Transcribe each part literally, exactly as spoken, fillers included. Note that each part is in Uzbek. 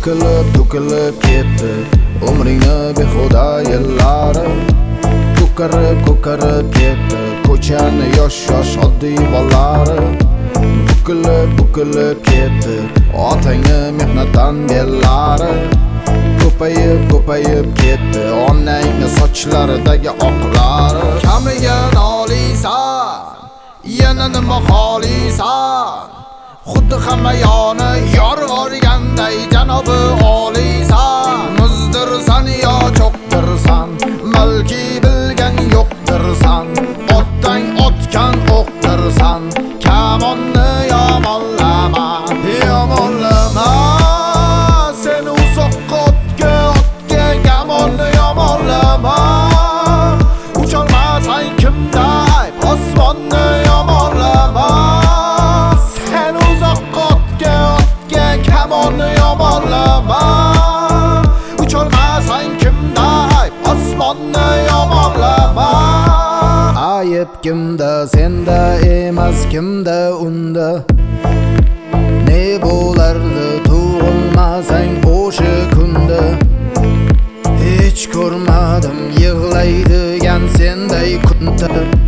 To'kilib to'kilib ketdi umringni behuda yillari. Ko'karib ko'karib ketdi ko'chani yosh yosh oddiy bolalari. Bukilib bukilib ketdi otangni mehnatdan bellari. Ko'payib ko'payib ketdi onangni sochlaridagi oqlari. Kamriga noliysan, yana nima xohlaysan? Xuddi hamma yoni yorg'organday janobi oliysan. Muzdirsan yo cho'qdirsan, balki bilgan yo'qdirsan. Otdan otgan o'qdirsan, kamonni yomonlama, yomonlama. Sen uzoqqa otga otga kamonni yomonlama. Ucholmasan kimda ayb, osmonni yomonlama. Sen uzoqqa otga otga kamonni yomonlama. Ucholmasan kimda ayb, osmonni yomonlama. Ayb kimda, senda emas, kimda unda? Ne bo'lardi tug'ilmasang o'sha kunda? Hech ko'rmadim yig'laydigan senday kunta.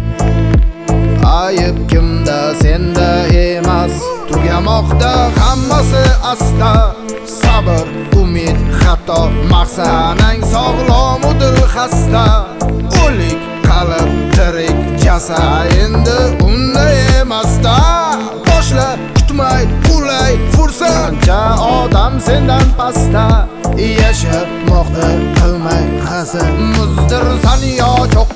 Ayb kimda, senda emas, tugamoqda hammasi asta. Sabr, umid, xato, maqsanang sog'lomudir xasta. O'lik qalb tirik jasad endi unda emasda. Boshla kutmay qulay fursatcha odam sendan pastda. Yashamoqda qilmay hasad, muzdirsan yo cho'q